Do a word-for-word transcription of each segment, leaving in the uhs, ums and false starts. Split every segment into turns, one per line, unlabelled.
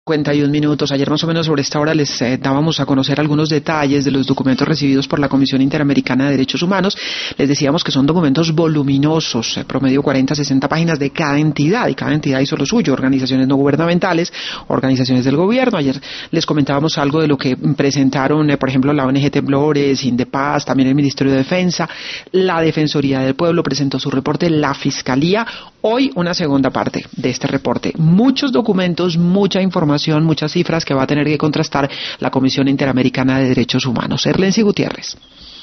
cincuenta y un minutos. Ayer más o menos sobre esta hora les eh, dábamos a conocer algunos detalles de los documentos recibidos por la Comisión Interamericana de Derechos Humanos. Les decíamos que son documentos voluminosos, eh, promedio cuarenta a sesenta páginas de cada entidad, y cada entidad hizo lo suyo, organizaciones no gubernamentales, organizaciones del gobierno. Ayer les comentábamos algo de lo que presentaron, eh, por ejemplo, la O N G Temblores, Indepaz, también el Ministerio de Defensa, la Defensoría del Pueblo presentó su reporte, la Fiscalía. Hoy una segunda parte de este reporte. Muchos documentos, mucha información, muchas cifras que va a tener que contrastar la Comisión Interamericana de Derechos Humanos. Erlency Gutiérrez.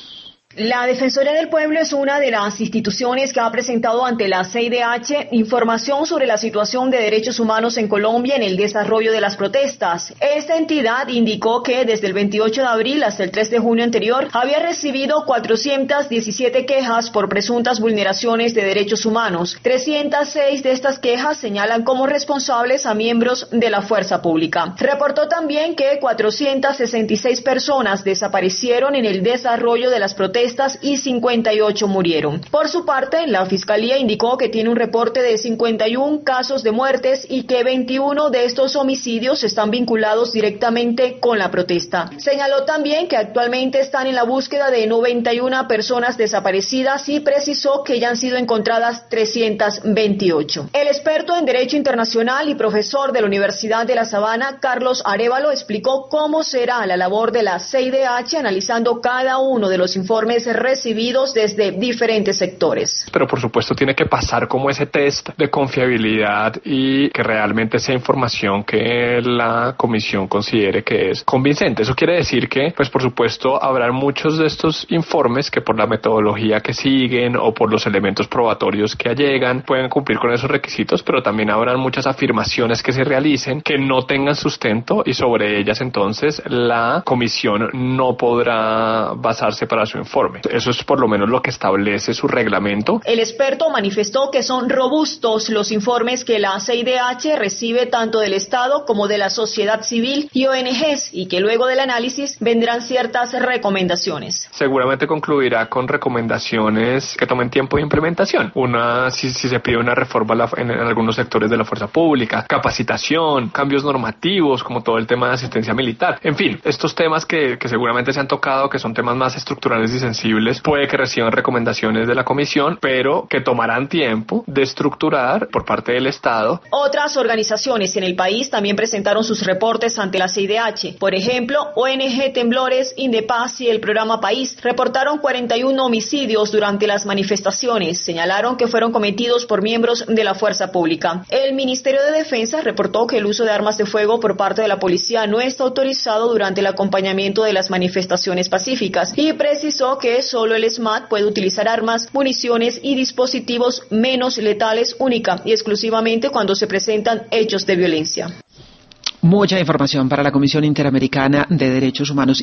La Defensoría del Pueblo es una de las instituciones que ha presentado ante la C I D H información sobre la situación de derechos humanos en Colombia en el desarrollo de las protestas. Esta entidad indicó que desde el veintiocho de abril hasta el tres de junio anterior había recibido cuatrocientas diecisiete quejas por presuntas vulneraciones de derechos humanos. trescientas seis de estas quejas señalan como responsables a miembros de la fuerza pública. Reportó también que cuatrocientas sesenta y seis personas desaparecieron en el desarrollo de las protestas y cincuenta y ocho murieron. Por su parte, la Fiscalía indicó que tiene un reporte de cincuenta y uno casos de muertes y que veintiuno de estos homicidios están vinculados directamente con la protesta. Señaló también que actualmente están en la búsqueda de noventa y una personas desaparecidas y precisó que ya han sido encontradas trescientas veintiocho. El experto en Derecho Internacional y profesor de la Universidad de La Sabana, Carlos Arévalo, explicó cómo será la labor de la C I D H analizando cada uno de los informes recibidos desde diferentes sectores.
Pero por supuesto tiene que pasar como ese test de confiabilidad y que realmente sea información que la comisión considere que es convincente. Eso quiere decir que, pues por supuesto, habrá muchos de estos informes que por la metodología que siguen o por los elementos probatorios que allegan pueden cumplir con esos requisitos, pero también habrán muchas afirmaciones que se realicen que no tengan sustento y sobre ellas entonces la comisión no podrá basarse para su informe. Eso es por lo menos lo que establece su reglamento.
El experto manifestó que son robustos los informes que la C I D H recibe tanto del Estado como de la sociedad civil y O N Ges y que luego del análisis vendrán ciertas recomendaciones.
Seguramente concluirá con recomendaciones que tomen tiempo de implementación. Una, si, si se pide una reforma en, en algunos sectores de la fuerza pública, capacitación, cambios normativos como todo el tema de asistencia militar. En fin, estos temas que, que seguramente se han tocado, que son temas más estructurales y sensibles, puede que reciban recomendaciones de la comisión, pero que tomarán tiempo de estructurar por parte del Estado.
Otras organizaciones en el país también presentaron sus reportes ante la C I D H. Por ejemplo, O N G Temblores, Indepaz y el programa País reportaron cuarenta y uno homicidios durante las manifestaciones. Señalaron que fueron cometidos por miembros de la fuerza pública. El Ministerio de Defensa reportó que el uso de armas de fuego por parte de la policía no está autorizado durante el acompañamiento de las manifestaciones pacíficas y precisó que solo el SMAT puede utilizar armas, municiones y dispositivos menos letales única y exclusivamente cuando se presentan hechos de violencia.
Mucha información para la Comisión Interamericana de Derechos Humanos.